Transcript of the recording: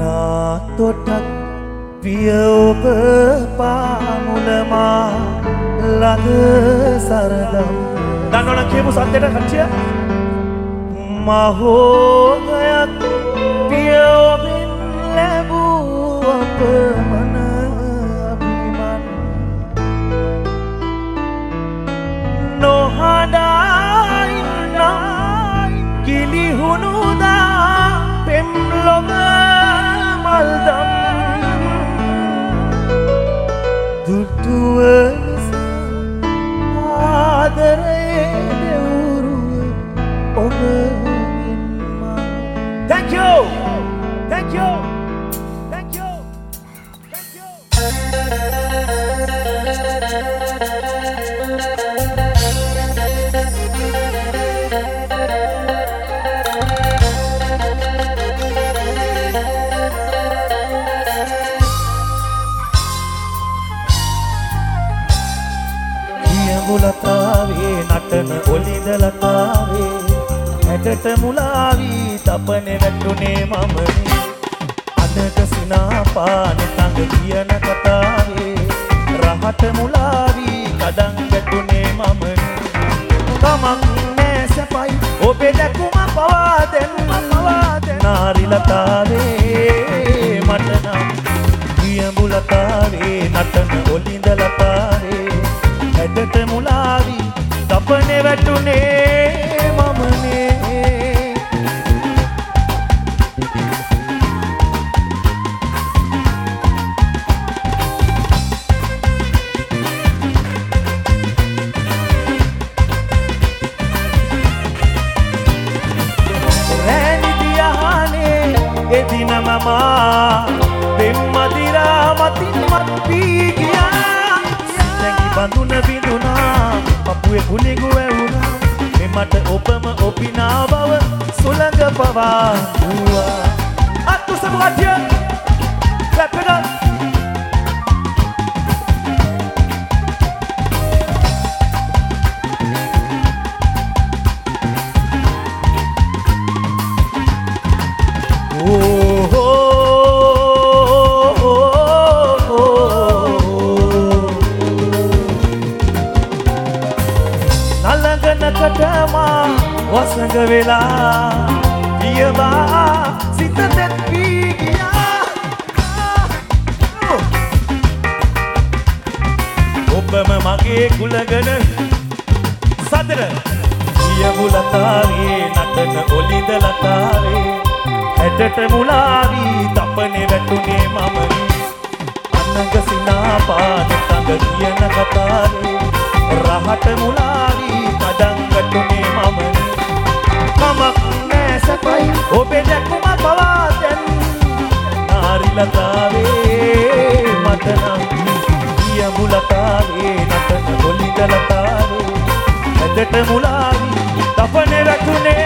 තොටක් විය ඔබ පාමුලමා ළඟ සරදම් දන්නවනම් කියමු සද්දෙට කච්චිය මහෝගයක් විය ඔබෙන් ලැබූ අපමණ අභිමන් නොහඩා ඉන්නම් කිලිහුණුදා පෙම් ලොව මල්දම් දුටුව නිසා ආදරේ දෙවුරුව ඔබගෙන්ම Thank you! Thank you! Thank you! Thank you! ලතාවේ නටන ඔලිද ලතාවේ ඇටට මුලාවී තපනේ වැටුනේ මමනේ අදට සිනාපාන තඟ කියන කතාවේ රහට මුලාවී කඩන් වැටුනේ මමනේ කමක් නෑ සැපයි ඔබේ දැකුම පවා දෙන්න නාරි ලතාවේ මට නම් කියඹු ලතාවේ නටන ඔලිද ලතාවේ ඇටට මුලාවී තපනේ වැටුනේ මමනේ රැනිති අහනේ එදින මම පෙම්මදිරා මතින් මත් වී ගියා බඳුන බිඳුනා පපුවේ කුණිගු ඇවුනා මෙමට ඔබම ඔපිනා බව සුළඟ පවා වූවා අත්තු සමුගතිය clap it up වසඟ වෙලා පියවා සිත තෙත් වී ගියා ඔබම මගේ කුලගෙන සතර පියවු ලතාවේ නටන ඔලිද ලතාවේ ඇටට මුලාවී තපනේ වැටුනේ මමනේ අනග සිනාපාන තඟ කියන කතාවේ රහට මුලාවී කඩන් වැටුනේ මමනේ කමක් නෑ සැපයි ඔබේ දැකුම පවා දැන් නාරි ලතාවේ මට නම් කියඹු ලතාවේ නටන ඔලිද ලතාවේ ඇටට මුලාවී තපනේ වැටුනේ